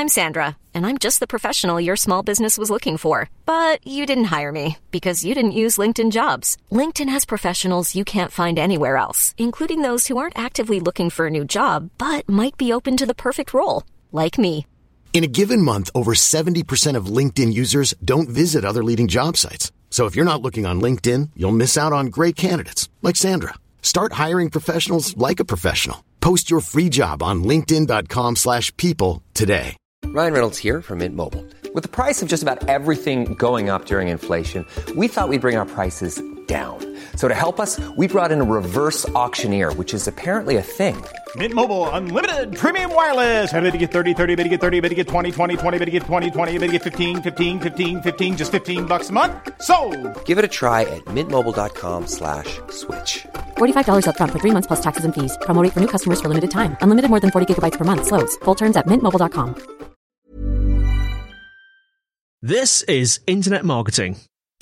I'm Sandra, and I'm just the professional your small business was looking for. But you didn't hire me because you didn't use LinkedIn Jobs. LinkedIn has professionals you can't find anywhere else, including those who aren't actively looking for a new job, but might be open to the perfect role, like me. In a given month, over 70% of LinkedIn users don't visit other leading job sites. So if you're not looking on LinkedIn, you'll miss out on great candidates like Sandra. Start hiring professionals like a professional. Post your free job on linkedin.com/people today. Ryan Reynolds here from Mint Mobile. With the price of just about everything going up during inflation, we thought we'd bring our prices down. So to help us, we brought in a reverse auctioneer, which is apparently a thing. Mint Mobile Unlimited Premium Wireless. How to get 30, 30, bit to get 30, bit to get 20, 20, 20, bit to get 20, 20, bit to get 15, 15, 15, 15, just $15 a month? Sold! Give it a try at mintmobile.com/switch. $45 up front for 3 months plus taxes and fees. Promo rate for new customers for limited time. Unlimited more than 40 gigabytes per month. Slows full terms at mintmobile.com. This is Internet Marketing.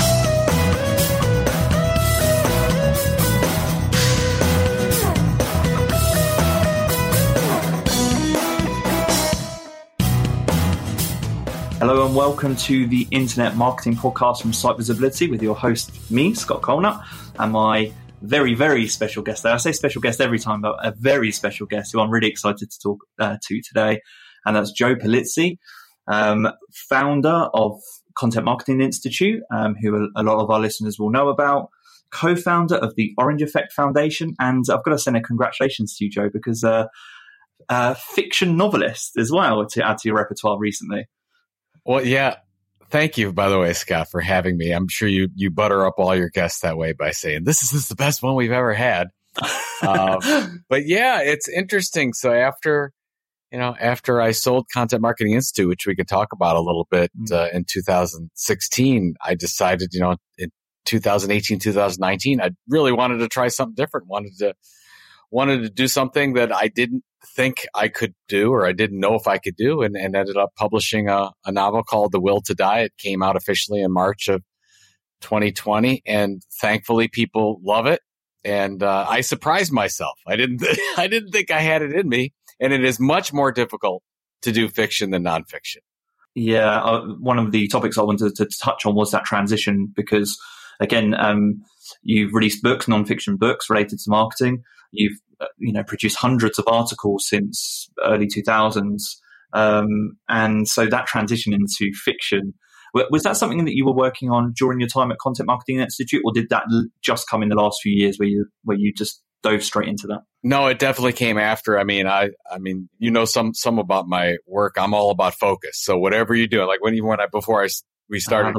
Hello and welcome to the Internet Marketing Podcast from Site Visibility with your host, me, Scott Colnut, and my very, very special guest there. I say special guest every time, but a very special guest who I'm really excited to talk to today, and that's Joe Pulizzi, founder of Content Marketing Institute, who a lot of our listeners will know about, co-founder of the Orange Effect Foundation, and I've got to send a congratulations to you, Joe, because fiction novelist as well to add to your repertoire recently. Well, yeah. Thank you, by the way, Scott, for having me. I'm sure you butter up all your guests that way by saying, this is the best one we've ever had. But yeah, it's interesting. So after I sold Content Marketing Institute, which we could talk about a little bit in 2016, I decided, in 2018, 2019, I really wanted to try something different, wanted to do something that I didn't think I could do, or I didn't know if I could do, and ended up publishing a novel called The Will to Die. It came out officially in March of 2020, and thankfully people love it. And I surprised myself. I didn't think I had it in me, and it is much more difficult to do fiction than nonfiction. Yeah, one of the topics I wanted to touch on was that transition, because again, you've released books, nonfiction books related to marketing. You've produced hundreds of articles since early 2000s, and so that transition into fiction, was that something that you were working on during your time at Content Marketing Institute, or did that just come in the last few years where you just dove straight into that? No, it definitely came after. I mean, some about my work. I'm all about focus. So whatever you do, like before we started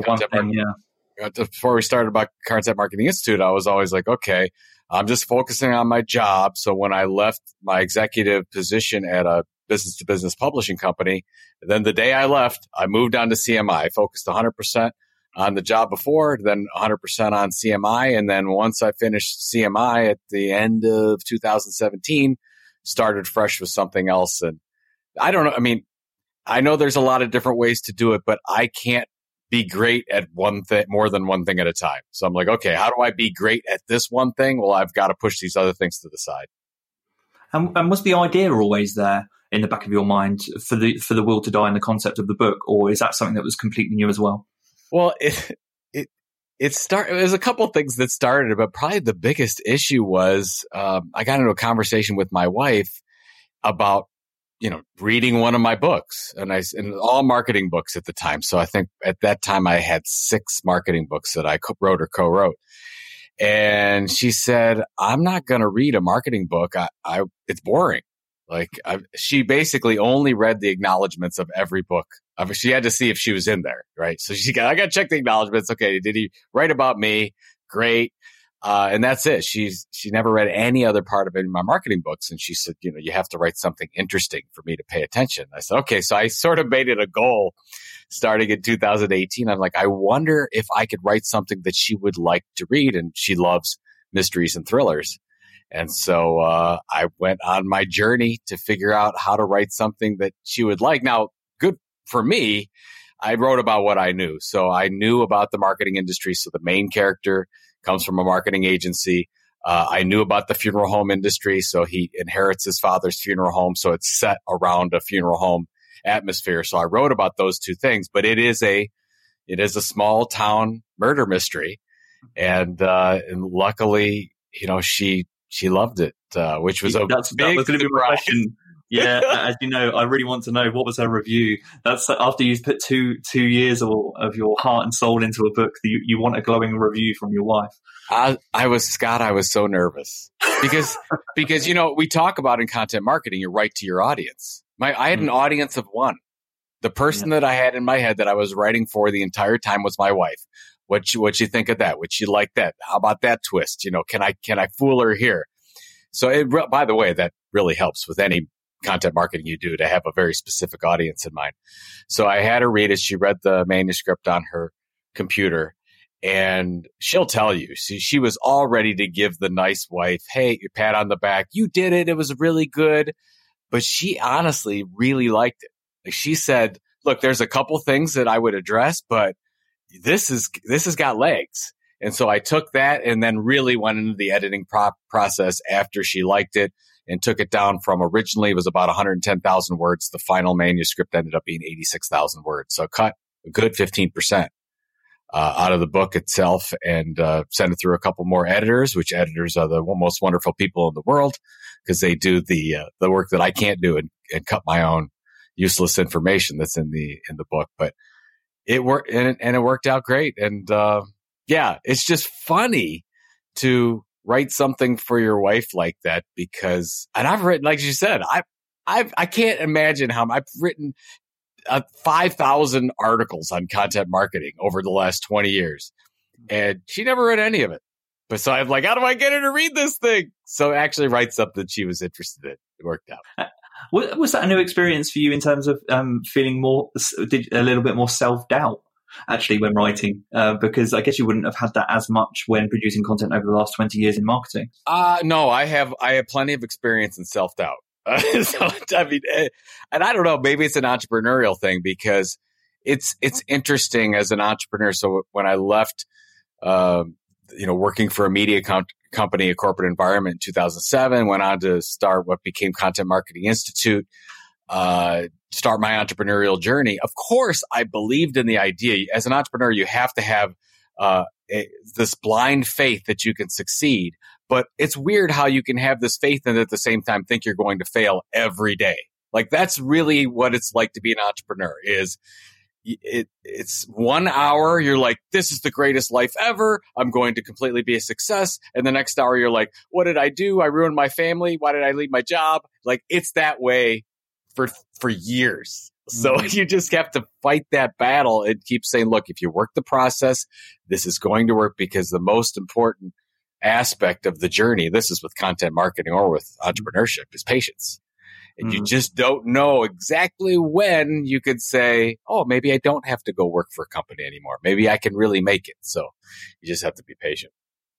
about Content Marketing Institute, I was always like, okay, I'm just focusing on my job. So when I left my executive position at a business-to-business publishing company, then the day I left, I moved on to CMI. I focused 100% on the job before, then 100% on CMI. And then once I finished CMI at the end of 2017, started fresh with something else. And I don't know. I mean, I know there's a lot of different ways to do it, but I can't be great at one thing, more than one thing at a time. So I'm like, okay, how do I be great at this one thing? Well, I've got to push these other things to the side. And was the idea always there in the back of your mind for the Will to Die and the concept of the book, or is that something that was completely new as well? Well, it was a couple of things that started it, but probably the biggest issue was I got into a conversation with my wife about reading one of my books, and all marketing books at the time. So I think at that time I had 6 marketing books that I wrote or co-wrote. And she said, I'm not going to read a marketing book. It's boring. She basically only read the acknowledgments of every book. She had to see if she was in there, right? So I got to check the acknowledgments. Okay, did he write about me? Great. And that's it. She never read any other part of any of my marketing books. And she said, you have to write something interesting for me to pay attention. I said, okay. So I sort of made it a goal starting in 2018. I'm like, I wonder if I could write something that she would like to read. And she loves mysteries and thrillers. And so I went on my journey to figure out how to write something that she would like. Now, good for me, I wrote about what I knew. So I knew about the marketing industry. So the main character comes from a marketing agency. I knew about the funeral home industry. So he inherits his father's funeral home. So it's set around a funeral home. atmosphere. So I wrote about those two things, but it is a small town murder mystery. And luckily, she loved it, which was that was going to be my question. Yeah, as you know, I really want to know, what was her review? That's after you've put two years of your heart and soul into a book, you want a glowing review from your wife. I was so nervous because we talk about in content marketing, you write to your audience. I had an audience of one. The person that I had in my head that I was writing for the entire time was my wife. What you think of that? Would she like that? How about that twist? Can I fool her here? So by the way, that really helps with any content marketing you do, to have a very specific audience in mind. So I had her read it. She read the manuscript on her computer, and she'll tell you, she was all ready to give the nice wife, hey, pat on the back. You did it. It was really good. But she honestly really liked it. Like, she said, look, there's a couple things that I would address, but this has got legs. And so I took that and then really went into the editing process after she liked it, and took it down from originally it was about 110,000 words. The final manuscript ended up being 86,000 words. So I cut a good 15% out of the book itself, and sent it through a couple more editors, which editors are the most wonderful people in the world, because they do the work that I can't do, and cut my own useless information that's in the book. But it worked, and it worked out great. And it's just funny to write something for your wife like that, because, and I've written, like you said, I can't imagine how I've written 5,000 articles on content marketing over the last 20 years, and she never read any of it. But so I'm like, how do I get her to read this thing? So actually write something she was interested in. It worked out. Was that a new experience for you in terms of feeling a little bit more self-doubt? Actually, when writing, because I guess you wouldn't have had that as much when producing content over the last 20 years in marketing. No, I have plenty of experience in self-doubt. So, I mean, and I don't know, maybe it's an entrepreneurial thing, because it's interesting as an entrepreneur. So when I left, working for a media company, a corporate environment in 2007, went on to start what became Content Marketing Institute, start my entrepreneurial journey. Of course, I believed in the idea. As an entrepreneur, you have to have this blind faith that you can succeed. But it's weird how you can have this faith and at the same time think you're going to fail every day. Like, that's really what it's like to be an entrepreneur. It's 1 hour, you're like, this is the greatest life ever. I'm going to completely be a success. And the next hour, you're like, what did I do? I ruined my family. Why did I leave my job? Like, it's that way for years. So you just have to fight that battle and keep saying, look, if you work the process, this is going to work, because the most important aspect of the journey, this is with content marketing or with entrepreneurship, is patience. And you just don't know exactly when you could say, oh, maybe I don't have to go work for a company anymore. Maybe I can really make it. So you just have to be patient.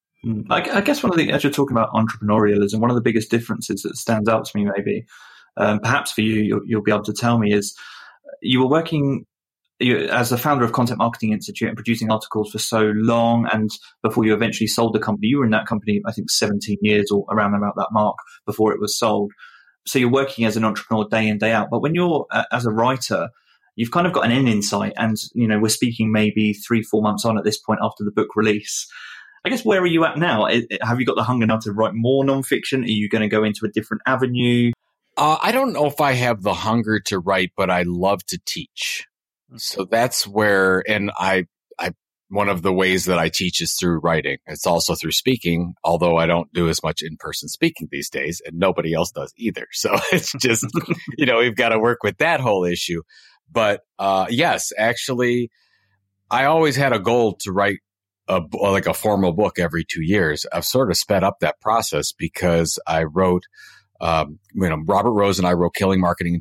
I guess one of the, as you're talking about entrepreneurialism, one of the biggest differences that stands out to me, maybe, perhaps for you, you'll be able to tell me, is you were working as a founder of Content Marketing Institute and producing articles for so long. And before you eventually sold the company, you were in that company, I think, 17 years or around about that mark before it was sold. So you're working as an entrepreneur day in, day out. But when you're as a writer, you've kind of got an end in sight. And, we're speaking maybe 3-4 months on at this point after the book release. I guess, where are you at now? Have you got the hunger now to write more nonfiction? Are you going to go into a different avenue? I don't know if I have the hunger to write, but I love to teach. So that's where, and I one of the ways that I teach is through writing. It's also through speaking, although I don't do as much in-person speaking these days, and nobody else does either. So it's just, we've got to work with that whole issue. But yes, actually, I always had a goal to write a formal book every 2 years. I've sort of sped up that process because I wrote, Robert Rose and I wrote Killing Marketing in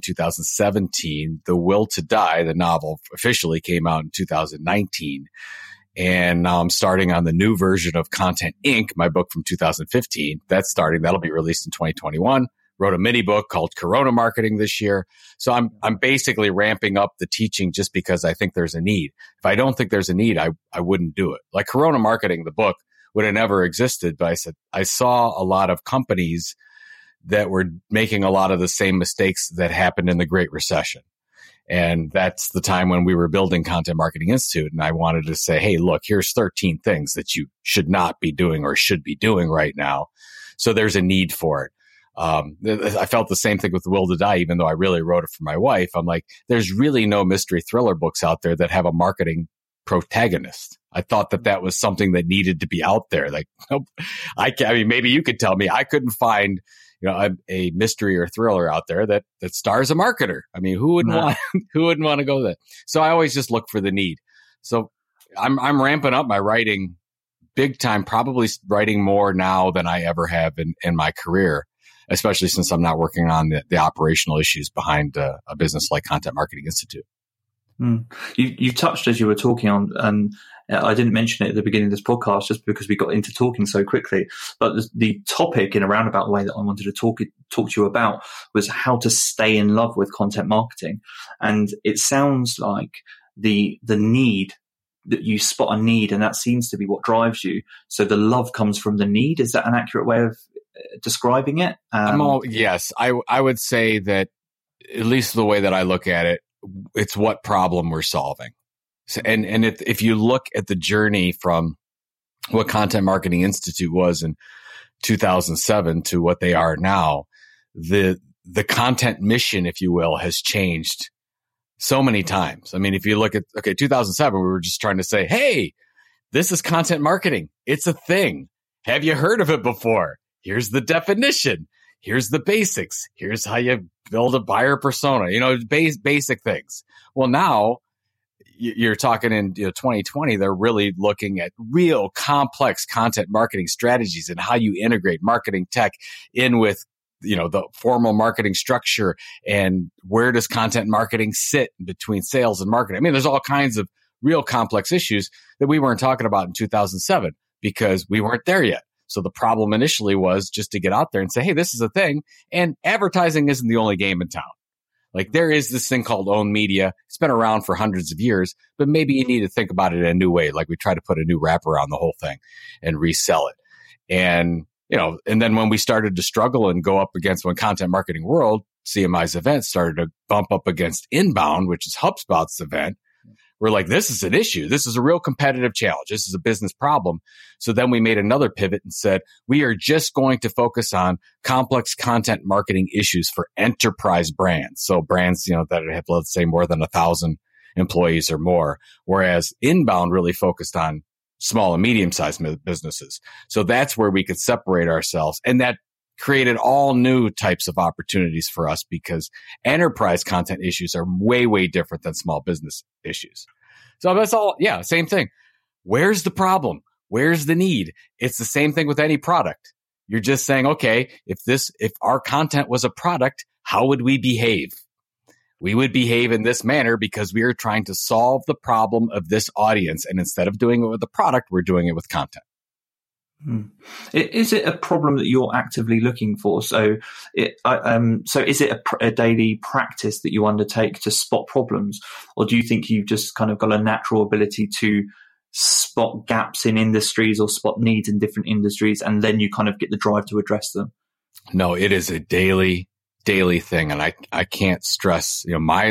2017. The Will to Die, the novel, officially came out in 2019. And now I'm starting on the new version of Content Inc., my book from 2015. That's starting. That'll be released in 2021. Wrote a mini book called Corona Marketing this year. So I'm basically ramping up the teaching just because I think there's a need. If I don't think there's a need, I wouldn't do it. Like Corona Marketing, the book, would have never existed. But I saw a lot of companies that were making a lot of the same mistakes that happened in the Great Recession. And that's the time when we were building Content Marketing Institute. And I wanted to say, hey, look, here's 13 things that you should not be doing or should be doing right now. So there's a need for it. I felt the same thing with Will to Die, even though I really wrote it for my wife. I'm like, there's really no mystery thriller books out there that have a marketing protagonist. I thought that was something that needed to be out there. Like, nope. I mean, maybe you could tell me. I couldn't find, a mystery or thriller out there that stars a marketer. I mean, who wouldn't want to go there? So I always just look for the need. So I'm ramping up my writing big time, probably writing more now than I ever have in my career, especially since I'm not working on the operational issues behind a business like Content Marketing Institute. You touched as you were talking on, and I didn't mention it at the beginning of this podcast just because we got into talking so quickly. But the topic, in a roundabout way, that I wanted to talk to you about was how to stay in love with content marketing. And it sounds like the need that you spot a need, and that seems to be what drives you. So the love comes from the need. Is that an accurate way of describing it? Yes, I would say that, at least the way that I look at it, it's what problem we're solving. So, and if you look at the journey from what Content Marketing Institute was in 2007 to what they are now, the content mission, if you will, has changed so many times. I mean, if you look at, 2007, we were just trying to say, hey, this is content marketing. It's a thing. Have you heard of it before? Here's the definition. Here's the basics. Here's how you build a buyer persona, basic things. Well, now you're talking in 2020, they're really looking at real complex content marketing strategies and how you integrate marketing tech in with, the formal marketing structure, and where does content marketing sit between sales and marketing? I mean, there's all kinds of real complex issues that we weren't talking about in 2007 because we weren't there yet. So the problem initially was just to get out there and say, hey, this is a thing. And advertising isn't the only game in town. Like, there is this thing called owned media. It's been around for hundreds of years, but maybe you need to think about it in a new way. Like, we try to put a new wrapper on the whole thing and resell it. And, and then when we started to struggle and go up against, when Content Marketing World, CMI's event, started to bump up against Inbound, which is HubSpot's event, we're like, this is an issue. This is a real competitive challenge. This is a business problem. So then we made another pivot and said, we are just going to focus on complex content marketing issues for enterprise brands. So brands, that have, let's say, more than 1,000 employees or more, whereas Inbound really focused on small and medium-sized businesses. So that's where we could separate ourselves. And that created all new types of opportunities for us, because enterprise content issues are way, way different than small business issues. So that's all. Yeah. Same thing. Where's the problem? Where's the need? It's the same thing with any product. You're just saying, okay, if our content was a product, how would we behave? We would behave in this manner because we are trying to solve the problem of this audience. And instead of doing it with the product, we're doing it with content. Is it a problem that you're actively looking for? So is it a daily practice that you undertake to spot problems? Or do you think you've just kind of got a natural ability to spot gaps in industries or spot needs in different industries, and then you kind of get the drive to address them? No, it is a daily thing. And I can't stress,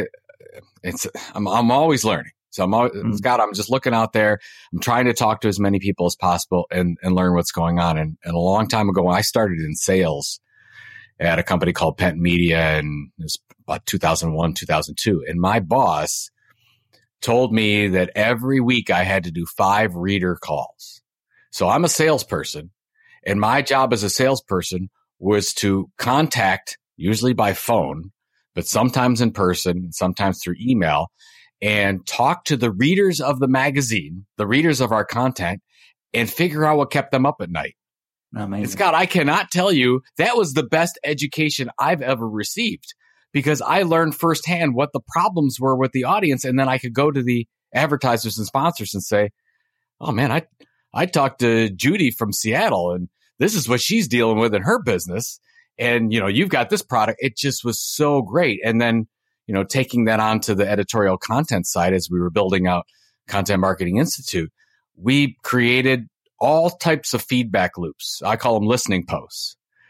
I'm always learning. So Scott, I'm just looking out there. I'm trying to talk to as many people as possible and learn what's going on. And a long time ago, when I started in sales at a company called Pent Media, and it was about 2001, 2002. And my boss told me that every week I had to do 5 reader calls. So I'm a salesperson, and my job as a salesperson was to contact, usually by phone, but sometimes in person, and sometimes through email, and talk to the readers of the magazine, the readers of our content, and figure out what kept them up at night. Amazing. And Scott, I cannot tell you, that was the best education I've ever received, because I learned firsthand what the problems were with the audience. And then I could go to the advertisers and sponsors and say, oh man, I talked to Judy from Seattle, and this is what she's dealing with in her business. And, you've got this product. It just was so great. And then, taking that onto the editorial content side, as we were building out Content Marketing Institute, we created all types of feedback loops. I call them listening posts.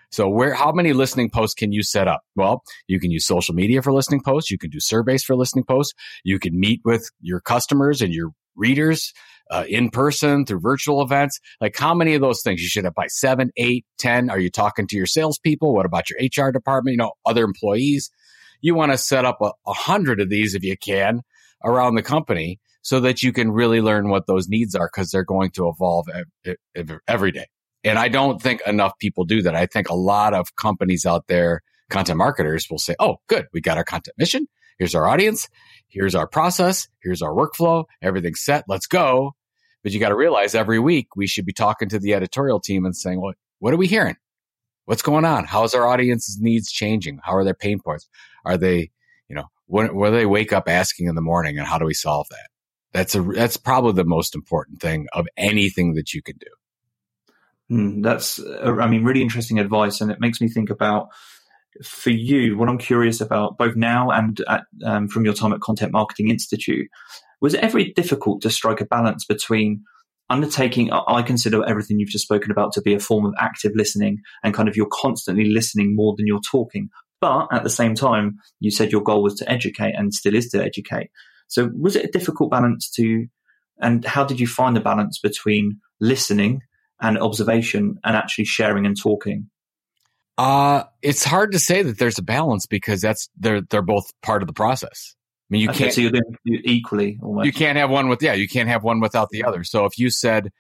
So how many listening posts can you set up? Well, you can use social media for listening posts. You can do surveys for listening posts. You can meet with your customers and your readers in person through virtual events. Like, how many of those things? You should have by 7, 8, 10. Are you talking to your salespeople? What about your HR department? Other employees? You want to set up 100 of these if you can around the company so that you can really learn what those needs are, because they're going to evolve every day. And I don't think enough people do that. I think a lot of companies out there, content marketers, will say, oh, good, we got our content mission. Here's our audience. Here's our process. Here's our workflow. Everything's set. Let's go. But you got to realize every week we should be talking to the editorial team and saying, well, what are we hearing? What's going on? How's our audience's needs changing? How are their pain points? Are they, what do they wake up asking in the morning, and how do we solve that? That's probably the most important thing of anything that you can do. That's, really interesting advice. And it makes me think about, for you, what I'm curious about both now and from your time at Content Marketing Institute, was it ever difficult to strike a balance between undertaking, I consider everything you've just spoken about to be a form of active listening, and kind of you're constantly listening more than you're talking. But at the same time, you said your goal was to educate, and still is to educate. So was it a difficult balance and how did you find the balance between listening and observation and actually sharing and talking? It's hard to say that there's a balance, because they're both part of the process. I mean, you can't. So you're doing it equally almost. You can't have one you can't have one without the other. So if you said,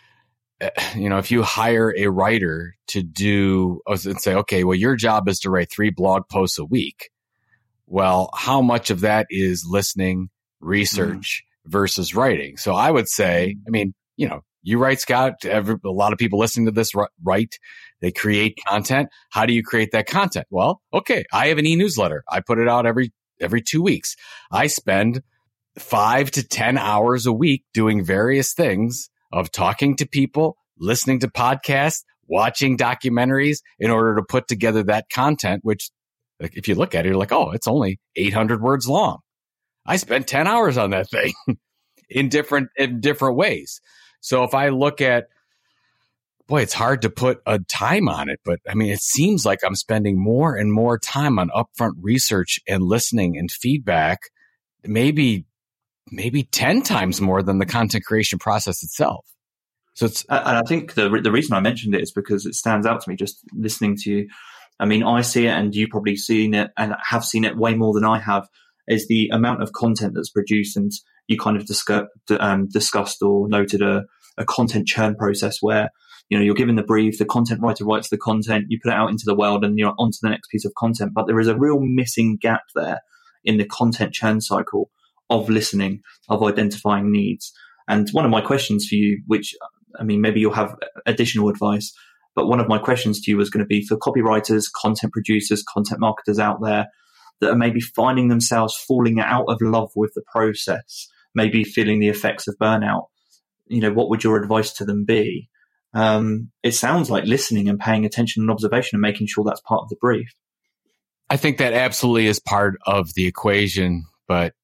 if you hire a writer to do, and say, okay, well, your job is to write 3 blog posts a week. Well, how much of that is listening, research versus writing? So I would say, you write, Scott, a lot of people listening to this write, they create content. How do you create that content? Well, okay, I have an e-newsletter. I put it out every 2 weeks. I spend 5 to 10 hours a week doing various things of talking to people, listening to podcasts, watching documentaries in order to put together that content, which, like, if you look at it, you're like, oh, it's only 800 words long. I spent 10 hours on that thing in different ways. So if I look at, it's hard to put a time on it, but it seems like I'm spending more and more time on upfront research and listening and feedback, maybe 10 times more than the content creation process itself. So it's, and I think the reason I mentioned it is because it stands out to me just listening to you. I see it, and you probably seen it and have seen it way more than I have, is the amount of content that's produced. And you kind of discussed or noted a content churn process where, you're given the brief, the content writer writes the content, you put it out into the world, and you're onto the next piece of content. But there is a real missing gap there in the content churn cycle of listening, of identifying needs. And one of my questions for you, which, maybe you'll have additional advice, but one of my questions to you was going to be for copywriters, content producers, content marketers out there that are maybe finding themselves falling out of love with the process, maybe feeling the effects of burnout. What would your advice to them be? It sounds like listening and paying attention and observation and making sure that's part of the brief. I think that absolutely is part of the equation. But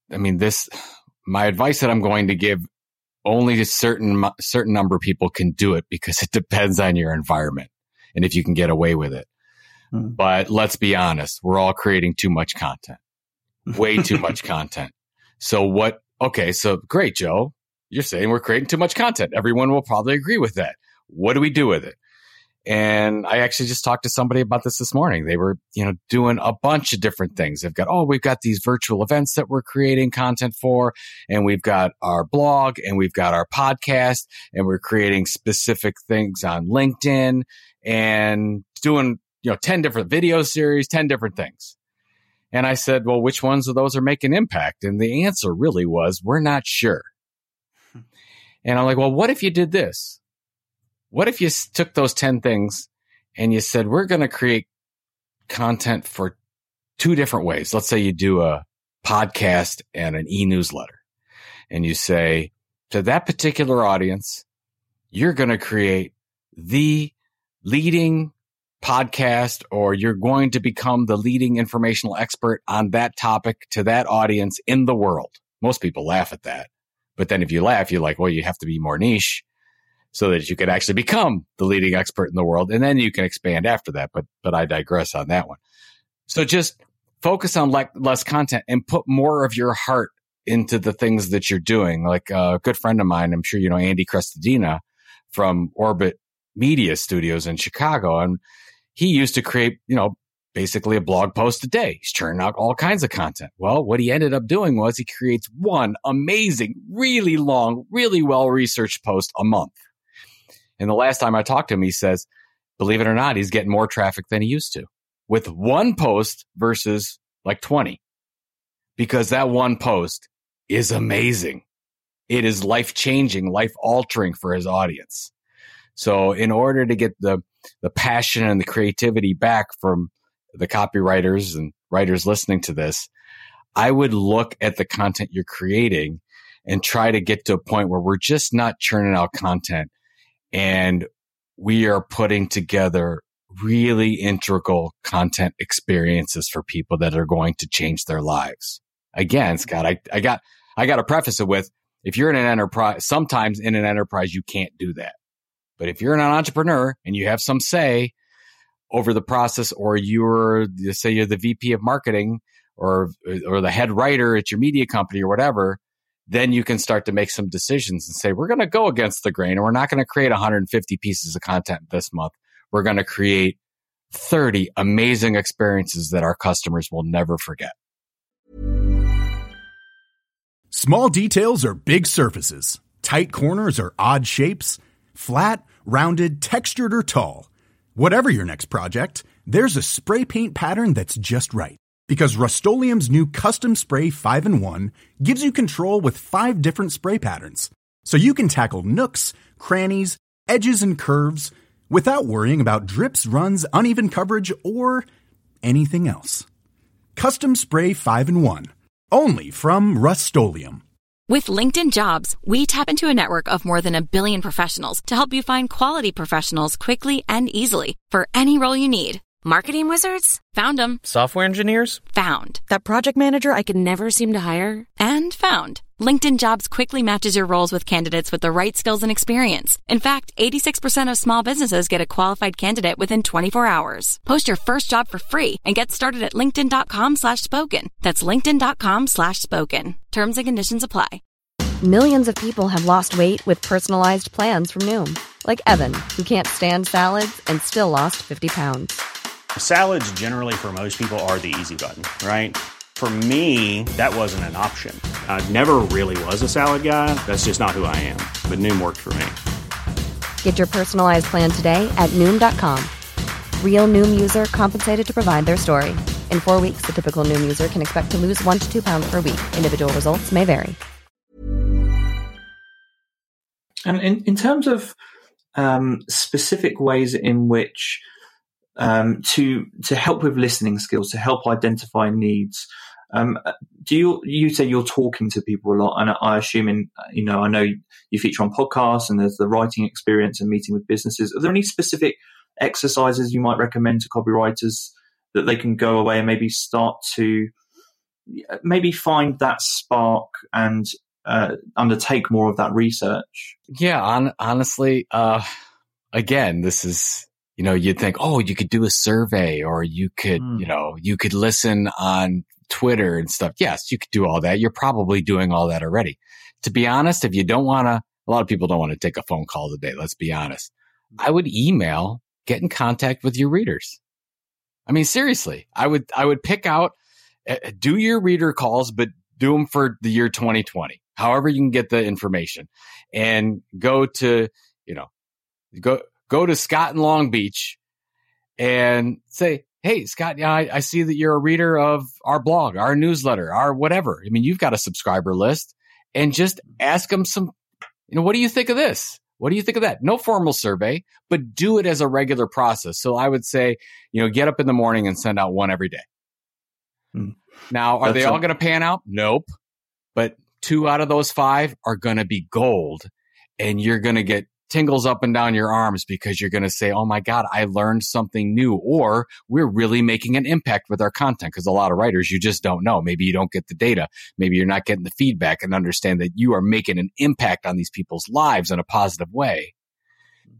my advice that I'm going to give, only a certain number of people can do it, because it depends on your environment and if you can get away with it. But let's be honest, we're all creating too much content, way too much content. So so great, Joe. You're saying we're creating too much content. Everyone will probably agree with that. What do we do with it? And I actually just talked to somebody about this morning. They were, doing a bunch of different things. We've got these virtual events that we're creating content for, and we've got our blog, and we've got our podcast, and we're creating specific things on LinkedIn, and doing, 10 different video series, 10 different things. And I said, well, which ones of those are making impact? And the answer really was, we're not sure. And I'm like, well, what if you did this? What if you took those 10 things and you said, we're going to create content for 2 different ways? Let's say you do a podcast and an e-newsletter, and you say to that particular audience, you're going to create the leading podcast, or you're going to become the leading informational expert on that topic to that audience in the world. Most people laugh at that. But then if you laugh, you're like, well, you have to be more niche. so that you can actually become the leading expert in the world. And then you can expand after that. But I digress on that one. So just focus on less content and put more of your heart into the things that you're doing. Like a good friend of mine, I'm sure you know Andy Crestodina from Orbit Media Studios in Chicago. And he used to create, basically a blog post a day. He's churning out all kinds of content. Well, what he ended up doing was he creates one amazing, really long, really well-researched post a month. And the last time I talked to him, he says, believe it or not, he's getting more traffic than he used to with one post versus like 20. Because that one post is amazing. It is life-changing, life-altering for his audience. So in order to get the passion and the creativity back from the copywriters and writers listening to this, I would look at the content you're creating and try to get to a point where we're just not churning out content and we are putting together really integral content experiences for people that are going to change their lives. Again, Scott, I got to preface it with, if you're in an enterprise, sometimes in an enterprise, you can't do that. But if you're an entrepreneur and you have some say over the process, or you're the VP of marketing or the head writer at your media company or whatever, then you can start to make some decisions and say, we're going to go against the grain and we're not going to create 150 pieces of content this month. We're going to create 30 amazing experiences that our customers will never forget. Small details are big surfaces. Tight corners are odd shapes. Flat, rounded, textured, or tall. Whatever your next project, there's a spray paint pattern that's just right. Because Rust-Oleum's new Custom Spray 5-in-1 gives you control with 5 different spray patterns. So you can tackle nooks, crannies, edges, and curves without worrying about drips, runs, uneven coverage, or anything else. Custom Spray 5-in-1. Only from Rust-Oleum. With LinkedIn Jobs, we tap into a network of more than 1 billion professionals to help you find quality professionals quickly and easily for any role you need. Marketing wizards? Found them. Software engineers? Found. That project manager I could never seem to hire? And found. LinkedIn Jobs quickly matches your roles with candidates with the right skills and experience. In fact, 86% of small businesses get a qualified candidate within 24 hours. Post your first job for free and get started at linkedin.com/spoken. That's linkedin.com/spoken. Terms and conditions apply. Millions of people have lost weight with personalized plans from Noom. Like Evan, who can't stand salads and still lost 50 pounds. Salads generally for most people are the easy button, right? For me, that wasn't an option. I never really was a salad guy. That's just not who I am. But Noom worked for me. Get your personalized plan today at Noom.com. Real Noom user compensated to provide their story. In 4 weeks, the typical Noom user can expect to lose 1 to 2 pounds per week. Individual results may vary. And in terms of specific ways in which to help with listening skills, to help identify needs, do you say you're talking to people a lot? And I assume I know you feature on podcasts and there's the writing experience and meeting with businesses. Are there any specific exercises you might recommend to copywriters that they can go away and maybe start to maybe find that spark and undertake more of that research? Yeah, honestly, again, this is, you'd think, you could do a survey, or you could, you could listen on Twitter and stuff. Yes, you could do all that. You're probably doing all that already. To be honest, if you don't want to, a lot of people don't want to take a phone call today. Let's be honest. I would email, get in contact with your readers. I mean, seriously, I would pick out, do your reader calls, but do them for the year 2020. However you can get the information, and go to Scott in Long Beach and say, hey, Scott, yeah, I see that you're a reader of our blog, our newsletter, our whatever. I mean, you've got a subscriber list, and just ask them some, what do you think of this? What do you think of that? No formal survey, but do it as a regular process. So I would say, get up in the morning and send out one every day. Now, are they all going to pan out? Nope. But 2 out of those 5 are going to be gold, and you're going to get tingles up and down your arms because you're going to say, oh my God, I learned something new, or we're really making an impact with our content. Because a lot of writers, you just don't know. Maybe you don't get the data. Maybe you're not getting the feedback and understand that you are making an impact on these people's lives in a positive way.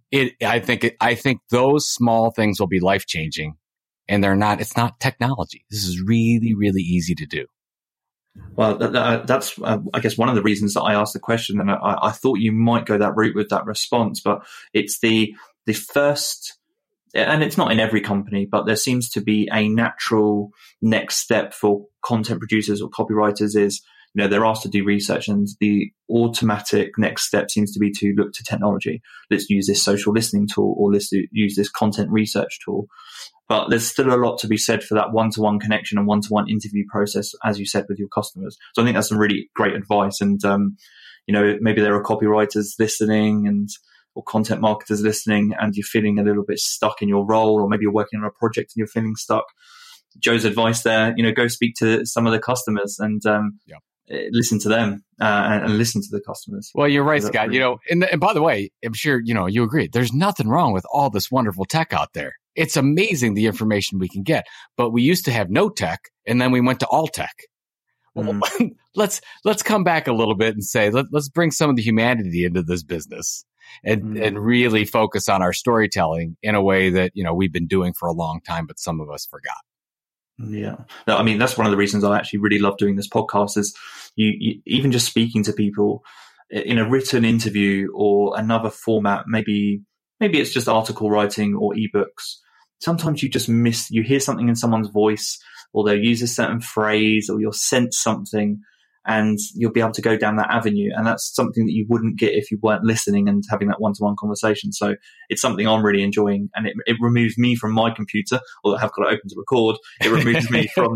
I think those small things will be life changing, and it's not technology. This is really, really easy to do. Well, that's, I guess, one of the reasons that I asked the question, and I thought you might go that route with that response, but it's the first, and it's not in every company, but there seems to be a natural next step for content producers or copywriters is, they're asked to do research, and the automatic next step seems to be to look to technology. Let's use this social listening tool, or let's use this content research tool. But there's still a lot to be said for that one-to-one connection and one-to-one interview process, as you said, with your customers. So I think that's some really great advice. And, maybe there are copywriters listening or content marketers listening, and you're feeling a little bit stuck in your role, or maybe you're working on a project and you're feeling stuck. Joe's advice there, go speak to some of the customers and listen to them and listen to the customers. Well, you're right, Scott. And by the way, I'm sure, you agree. There's nothing wrong with all this wonderful tech out there. It's amazing the information we can get, but we used to have no tech, and then we went to all tech. Well, let's come back a little bit and say, let's bring some of the humanity into this business and really focus on our storytelling in a way that, we've been doing for a long time, but some of us forgot. Yeah. No, I mean, that's one of the reasons I actually really love doing this podcast is you even just speaking to people in a written interview or another format, maybe it's just article writing or ebooks. Sometimes you hear something in someone's voice, or they'll use a certain phrase, or you'll sense something, and you'll be able to go down that avenue. And that's something that you wouldn't get if you weren't listening and having that one-to-one conversation. So it's something I'm really enjoying, and it removes me from my computer, although I have got it open to record. It removes me from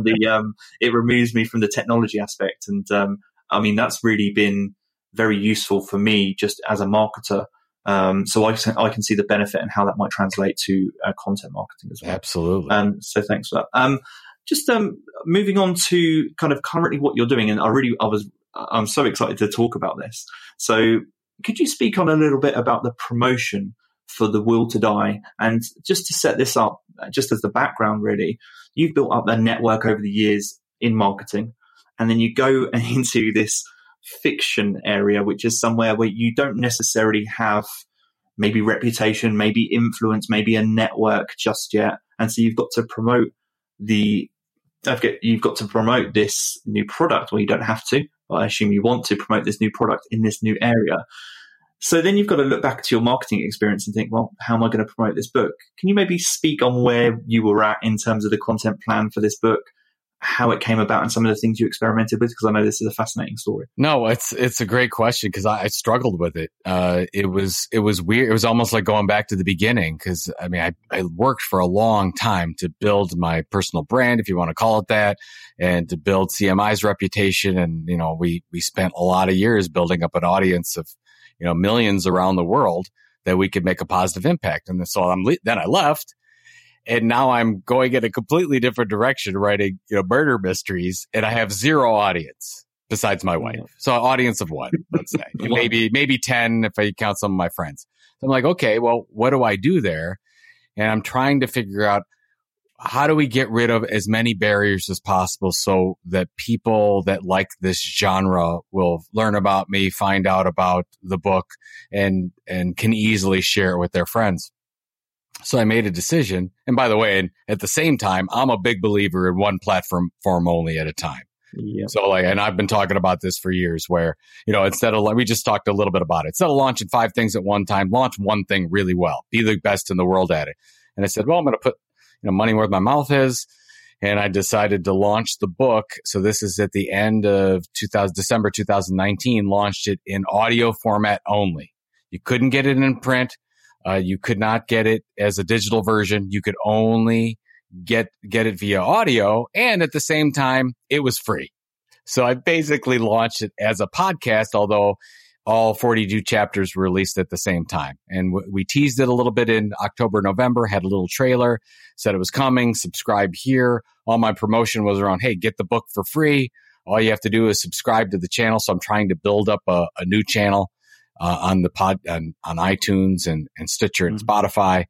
the technology aspect. And I mean, that's really been very useful for me just as a marketer. So I can see the benefit and how that might translate to content marketing as well. Absolutely. So thanks for that. Just moving on to kind of currently what you're doing, and I'm so excited to talk about this. So could you speak on a little bit about the promotion for The Will to Die? And just to set this up, just as the background, really, you've built up a network over the years in marketing, and then you go into this fiction area, which is somewhere where you don't necessarily have maybe reputation, maybe influence, maybe a network just yet. And so you've got to promote this new product. Well, you don't have to, but I assume you want to promote this new product in this new area. So then you've got to look back to your marketing experience and think, well, how am I going to promote this book? Can you maybe speak on where you were at in terms of the content plan for this book, how it came about, and some of the things you experimented with? Because I know this is a fascinating story. No, it's a great question, because I struggled with it. It was weird. It was almost like going back to the beginning, because I mean, I worked for a long time to build my personal brand, if you want to call it that, and to build CMI's reputation. And, we spent a lot of years building up an audience of, millions around the world that we could make a positive impact. And so then I left. And now I'm going in a completely different direction, writing, murder mysteries, and I have zero audience besides my wife. So an audience of one, let's say, maybe 10 if I count some of my friends. So I'm like, okay, well, what do I do there? And I'm trying to figure out, how do we get rid of as many barriers as possible so that people that like this genre will learn about me, find out about the book, and can easily share it with their friends. So I made a decision. And by the way, and at the same time, I'm a big believer in one platform only at a time. Yep. So and I've been talking about this for years, where, instead of, we just talked a little bit about it. Instead of launching 5 things at one time, launch one thing really well, be the best in the world at it. And I said, well, I'm going to put, money where my mouth is. And I decided to launch the book. So this is at the end of December 2019, launched it in audio format only. You couldn't get it in print. You could not get it as a digital version. You could only get it via audio. And at the same time, it was free. So I basically launched it as a podcast, although all 42 chapters were released at the same time. And we teased it a little bit in October, November, had a little trailer, said it was coming, subscribe here. All my promotion was around, hey, get the book for free. All you have to do is subscribe to the channel. So I'm trying to build up a new channel on iTunes and Stitcher and Spotify.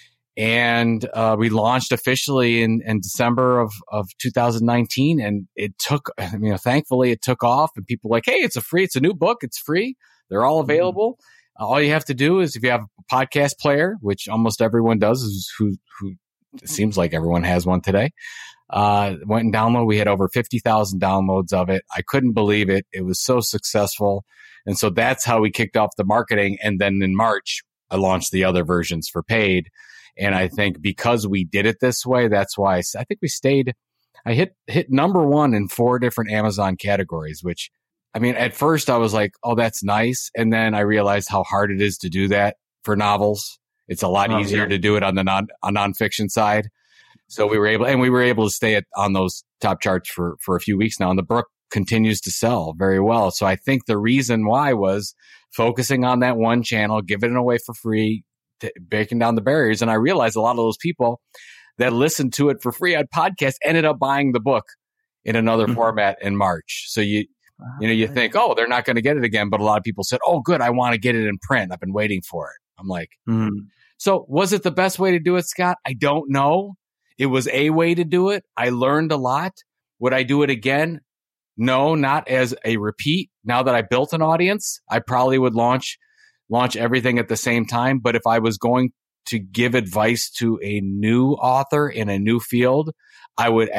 And we launched officially in December of 2019. And it took, thankfully it took off, and people were like, hey, it's a new book. It's free. They're all available. All you have to do is, if you have a podcast player, which almost everyone does, who it seems like everyone has one today, went and download. We had over 50,000 downloads of it. I couldn't believe it. It was so successful. And so that's how we kicked off the marketing. And then in March, I launched the other versions for paid. And I think because we did it this way, that's why I think we stayed. I hit number 1 in 4 different Amazon categories, which, I mean, at first I was like, oh, that's nice. And then I realized how hard it is to do that for novels. It's a lot easier to do it on the nonfiction side. So we were able to stay on those top charts for a few weeks now. And the book continues to sell very well. So I think the reason why was focusing on that one channel, giving it away for free, breaking down the barriers. And I realized a lot of those people that listened to it for free on podcasts ended up buying the book in another format in March. So you think, oh, they're not going to get it again. But a lot of people said, oh, good, I want to get it in print. I've been waiting for it. I'm like, So was it the best way to do it, Scott? I don't know. It was a way to do it. I learned a lot. Would I do it again? No, not as a repeat. Now that I built an audience, I probably would launch everything at the same time. But if I was going to give advice to a new author in a new field, I would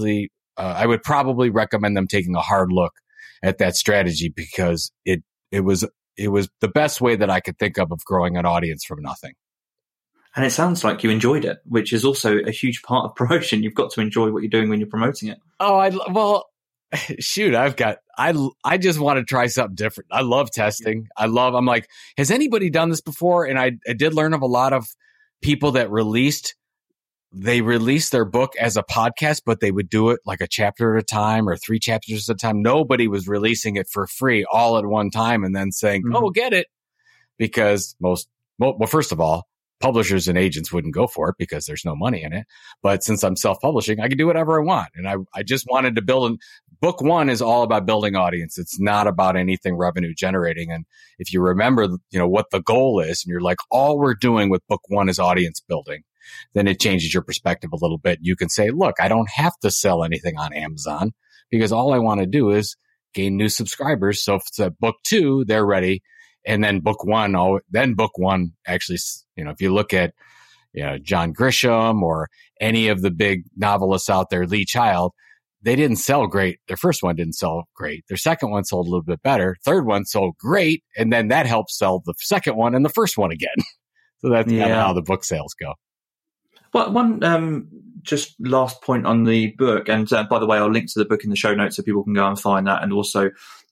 probably recommend them taking a hard look at that strategy, because it was the best way that I could think of growing an audience from nothing. And it sounds like you enjoyed it, which is also a huge part of promotion. You've got to enjoy what you're doing when you're promoting it. Oh, shoot, I just want to try something different. I love testing. I'm like, has anybody done this before? And I did learn of a lot of people that released their book as a podcast, but they would do it like a chapter at a time or 3 chapters at a time. Nobody was releasing it for free all at one time and then saying, oh, get it. Because first of all, publishers and agents wouldn't go for it because there's no money in it. But since I'm self-publishing, I can do whatever I want. And I just wanted to build book 1 is all about building audience. It's not about anything revenue generating. And if you remember, what the goal is, and you're like, all we're doing with book 1 is audience building, then it changes your perspective a little bit. You can say, look, I don't have to sell anything on Amazon because all I want to do is gain new subscribers. So if it's a book 2, they're ready. And then book 1 actually, if you look at, John Grisham or any of the big novelists out there, Lee Child, they didn't sell great. Their first one didn't sell great. Their second one sold a little bit better. Third one sold great. And then that helped sell the second one and the first one again. So that's kind of how the book sales go. Well, one just last point on the book, and by the way, I'll link to the book in the show notes so people can go and find that. And also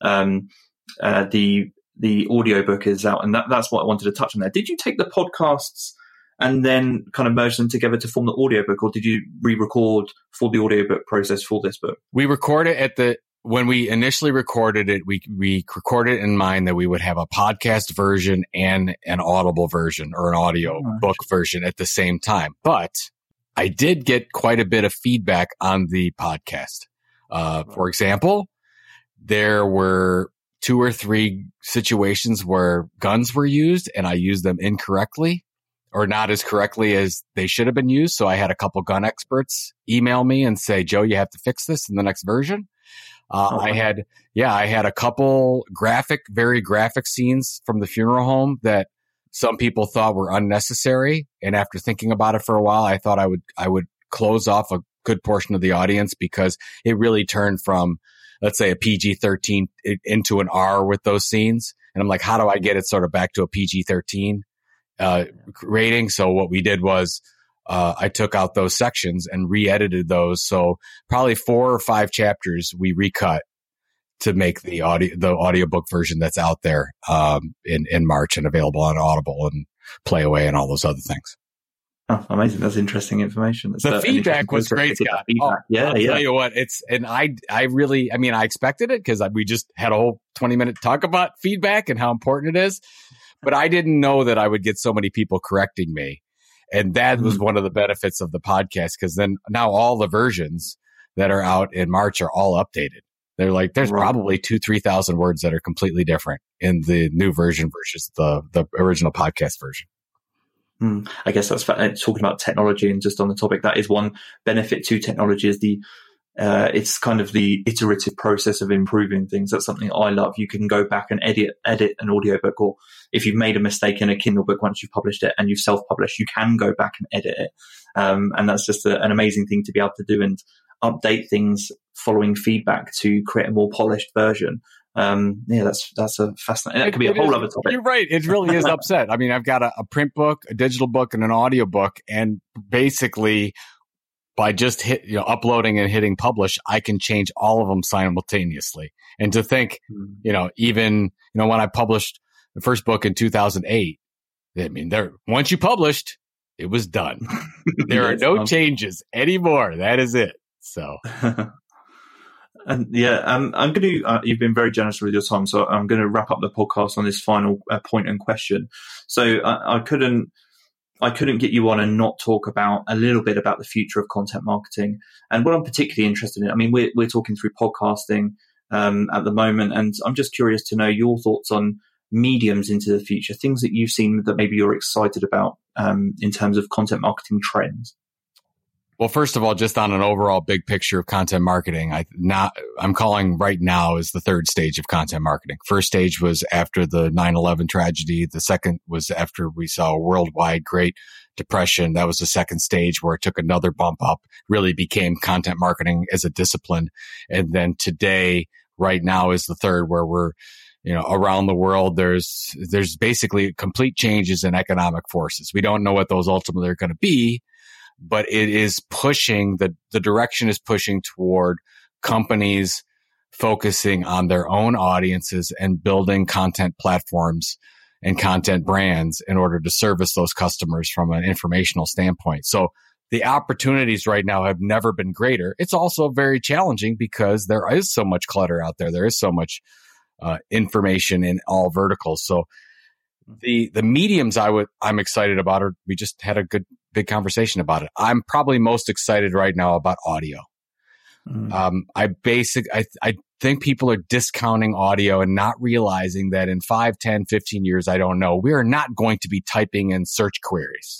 the audiobook is out, and that's what I wanted to touch on there. Did you take the podcasts and then kind of merge them together to form the audiobook, or did you re-record for the audiobook process for this book? We recorded when we initially recorded it, we recorded in mind that we would have a podcast version and an Audible version or an audio book version at the same time. But I did get quite a bit of feedback on the podcast. For example, there were 2 or 3 situations where guns were used and I used them incorrectly or not as correctly as they should have been used. So I had a couple gun experts email me and say, Joe, you have to fix this in the next version. I had a couple very graphic scenes from the funeral home that some people thought were unnecessary. And after thinking about it for a while, I thought I would close off a good portion of the audience because it really turned from, let's say, a PG-13 into an R with those scenes. And I'm like, how do I get it sort of back to a PG-13 rating? So what we did was I took out those sections and re-edited those. So probably 4 or 5 chapters we recut to make the audiobook version that's out there in March and available on Audible and Playaway and all those other things. Oh, amazing. That's interesting information. The feedback was great, Scott. I'll tell you what, I expected it because we just had a whole 20-minute talk about feedback and how important it is. But I didn't know that I would get so many people correcting me. And that was one of the benefits of the podcast, because then now all the versions that are out in March are all updated. They're like, there's probably 2,000-3,000 words that are completely different in the new version versus the original podcast version. I guess that's talking about technology, and just on the topic, that is one benefit to technology is the it's kind of the iterative process of improving things. That's something I love. You can go back and edit an audiobook, or if you've made a mistake in a Kindle book once you've published it and you've self-published, you can go back and edit it. And that's just an amazing thing to be able to do, and update things following feedback to create a more polished version. That's a fascinating. That could be a whole other topic. You're right. It really is upset. I mean, I've got a print book, a digital book, and an audio book, and basically by just uploading and hitting publish, I can change all of them simultaneously. And to think, even when I published the first book in 2008, I mean, once you published, it was done. There are no changes anymore. That is it. So. And I'm going to, you've been very generous with your time, so I'm going to wrap up the podcast on this final point and question. So I couldn't get you on and not talk about a little bit about the future of content marketing. And what I'm particularly interested in, I mean, we're talking through podcasting at the moment, and I'm just curious to know your thoughts on mediums into the future, things that you've seen that maybe you're excited about in terms of content marketing trends. Well, first of all, just on an overall big picture of content marketing, I'm calling right now is the third stage of content marketing. First stage was after the 9/11 tragedy. The second was after we saw a worldwide Great Depression. That was the second stage where it took another bump up, really became content marketing as a discipline. And then today, right now, is the third, where we're, around the world, there's basically complete changes in economic forces. We don't know what those ultimately are going to be, but it is pushing, the direction is pushing toward companies focusing on their own audiences and building content platforms and content brands in order to service those customers from an informational standpoint. So the opportunities right now have never been greater. It's also very challenging because there is so much clutter out there. There is so much information in all verticals. So the mediums I'm excited about, or we just had a good big conversation about it. I'm probably most excited right now about audio. I think people are discounting audio and not realizing that in 5, 10, 15 years, I don't know, we are not going to be typing in search queries.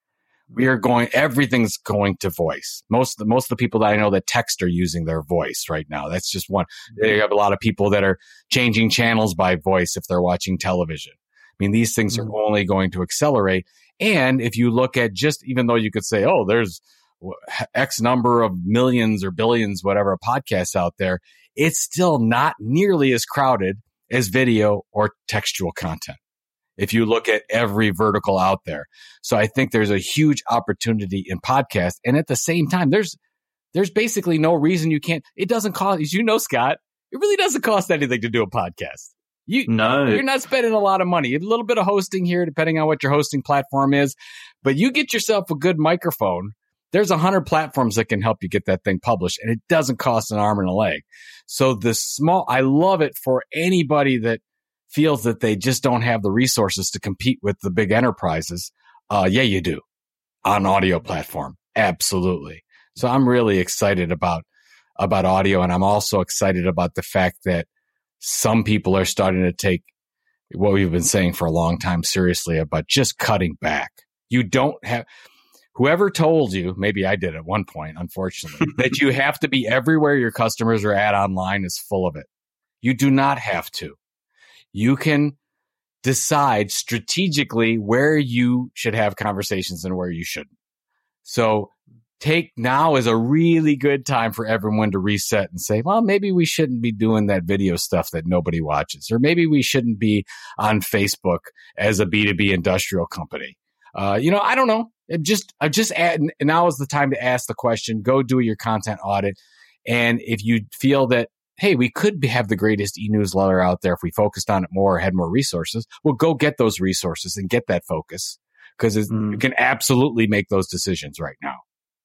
Everything's going to voice. Most of the people that I know that text are using their voice right now. That's just one. You have a lot of people that are changing channels by voice if they're watching television. I mean, these things are only going to accelerate. And if you look at even though you could say, oh, there's X number of millions or billions, whatever, podcasts out there, it's still not nearly as crowded as video or textual content if you look at every vertical out there. So I think there's a huge opportunity in podcasts. And at the same time, there's basically no reason you can't. It doesn't cost, as you know, Scott, it really doesn't cost anything to do a podcast. You're not spending a lot of money. A little bit of hosting here, depending on what your hosting platform is. But you get yourself a good microphone. There's 100 platforms that can help you get that thing published, and it doesn't cost an arm and a leg. So I love it for anybody that feels that they just don't have the resources to compete with the big enterprises. Yeah, you do. On audio platform. Absolutely. So I'm really excited about audio, and I'm also excited about the fact that some people are starting to take what we've been saying for a long time seriously about just cutting back. You don't have, whoever told you, maybe I did at one point, unfortunately, that you have to be everywhere your customers are at online is full of it. You do not have to. You can decide strategically where you should have conversations and where you shouldn't. So now is a really good time for everyone to reset and say, well, maybe we shouldn't be doing that video stuff that nobody watches, or maybe we shouldn't be on Facebook as a B2B industrial company. I don't know. Now is the time to ask the question, go do your content audit. And if you feel that, hey, we could have the greatest e-newsletter out there if we focused on it more or had more resources, well, go get those resources and get that focus, because you can absolutely make those decisions right now.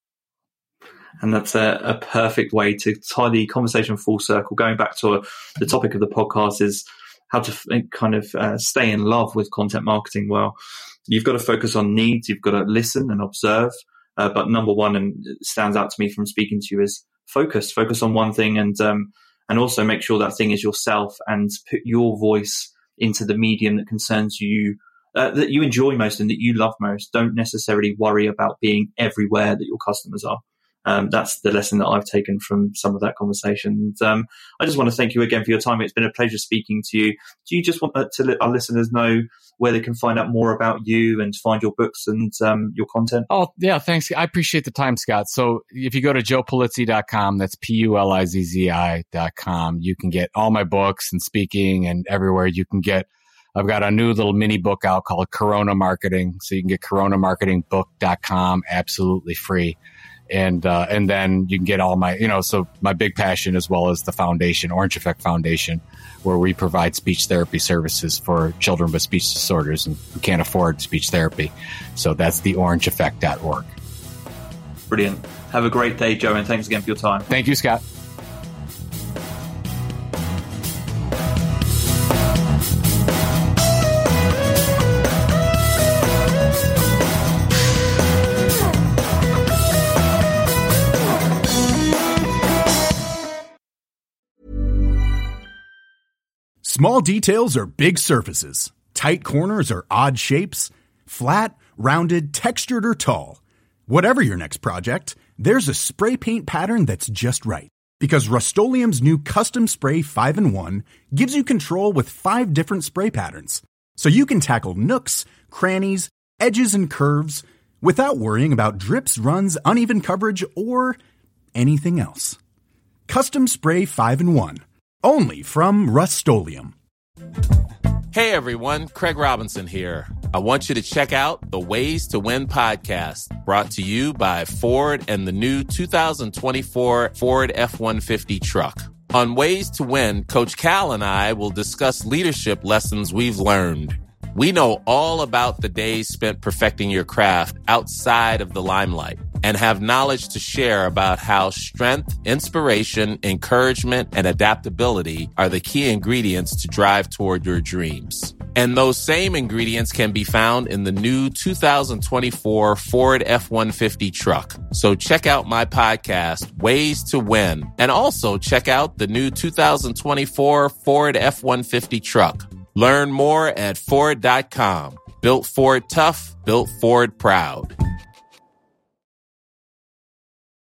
And that's a perfect way to tie the conversation full circle. Going back to the topic of the podcast is how to kind of stay in love with content marketing. Well, you've got to focus on needs. You've got to listen and observe. But number one, and it stands out to me from speaking to you, is focus on one thing, and also make sure that thing is yourself, and put your voice into the medium that concerns you, that you enjoy most and that you love most. Don't necessarily worry about being everywhere that your customers are. That's the lesson that I've taken from some of that conversation. And, I just want to thank you again for your time. It's been a pleasure speaking to you. Do you just want to let our listeners know where they can find out more about you and find your books and your content? Oh, yeah, thanks. I appreciate the time, Scott. So if you go to joepulizzi.com, that's PULIZZI.com, you can get all my books and speaking and everywhere you can get. I've got a new little mini book out called Corona Marketing. So you can get coronamarketingbook.com absolutely free. And then you can get all my, so my big passion as well as the foundation, Orange Effect Foundation, where we provide speech therapy services for children with speech disorders and who can't afford speech therapy. So that's theorangeeffect.org. Brilliant. Have a great day, Joe, and thanks again for your time. Thank you, Scott. Small details are big surfaces. Tight corners are odd shapes. Flat, rounded, textured, or tall. Whatever your next project, there's a spray paint pattern that's just right. Because Rust-Oleum's new Custom Spray 5-in-1 gives you control with 5 different spray patterns. So you can tackle nooks, crannies, edges, and curves without worrying about drips, runs, uneven coverage, or anything else. Custom Spray 5-in-1. Only from Rust-Oleum. Hey everyone, Craig Robinson here. I want you to check out the Ways to Win podcast, brought to you by Ford and the new 2024 Ford F-150 truck. On Ways to Win, Coach Cal and I will discuss leadership lessons we've learned. We know all about the days spent perfecting your craft outside of the limelight and have knowledge to share about how strength, inspiration, encouragement, and adaptability are the key ingredients to drive toward your dreams. And those same ingredients can be found in the new 2024 Ford F-150 truck. So check out my podcast, Ways to Win, and also check out the new 2024 Ford F-150 truck. Learn more at Ford.com. Built Ford tough, built Ford proud.